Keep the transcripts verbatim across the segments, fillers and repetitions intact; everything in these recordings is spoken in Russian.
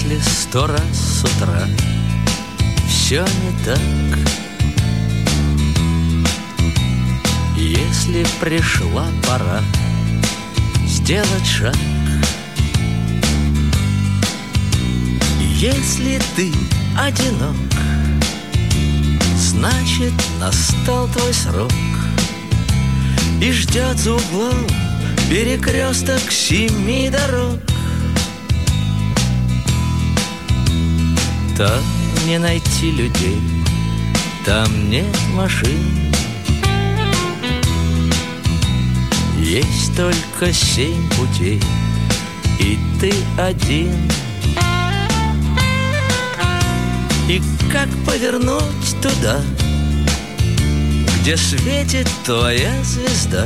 Если сто раз с утра все не так, если пришла пора сделать шаг, если ты одинок, значит, настал твой срок, и ждет за углом перекресток семи дорог. Там не найти людей, там нет машин, есть только семь путей, и ты один. И как повернуть туда, где светит твоя звезда?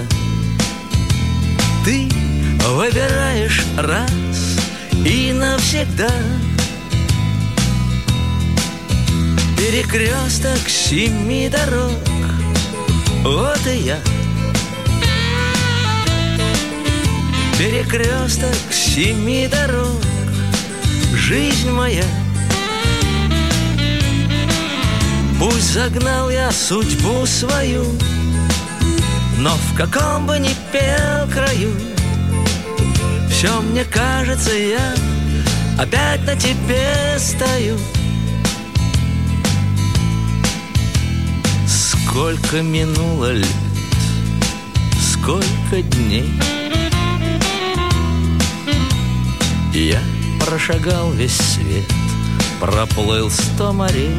Ты выбираешь раз и навсегда. Перекресток семи дорог, вот и я. Перекресток семи дорог, жизнь моя. Пусть загнал я судьбу свою, но в каком бы ни пел краю, все мне кажется, я опять на тебе стою. Сколько минуло лет, сколько дней, я прошагал весь свет, проплыл сто морей.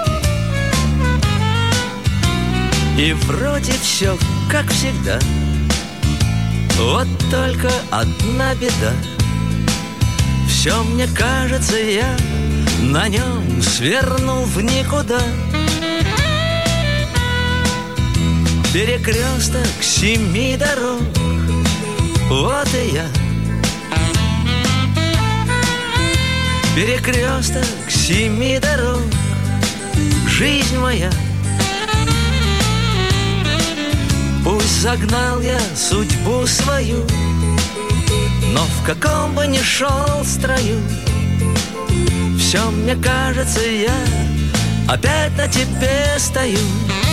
И вроде все как всегда, вот только одна беда. Все мне кажется, я на нем свернул в никуда. Перекресток семи дорог, вот и я. Перекресток семи дорог, жизнь моя. Пусть загнал я судьбу свою, но в каком бы ни шел строю, все мне кажется, я опять на тебе стою.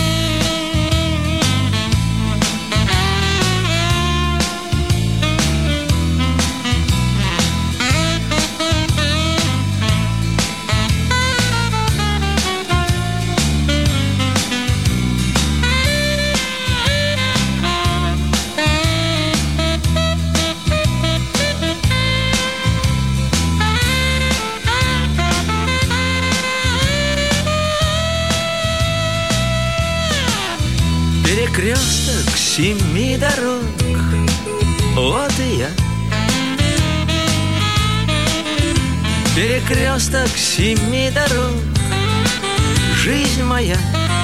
Перекресток семи дорог, вот и я. Перекресток семи дорог, жизнь моя.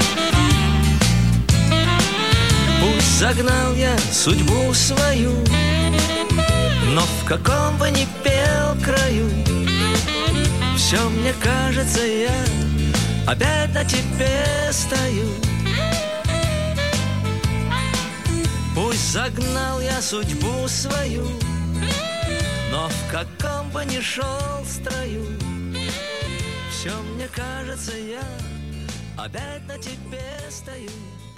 Пусть загнал я судьбу свою, но в каком бы ни пел краю, все мне кажется, я опять на тебе стою. Пусть загнал я судьбу свою, но в каком бы ни шел строю, все мне кажется, я опять на тебе стою.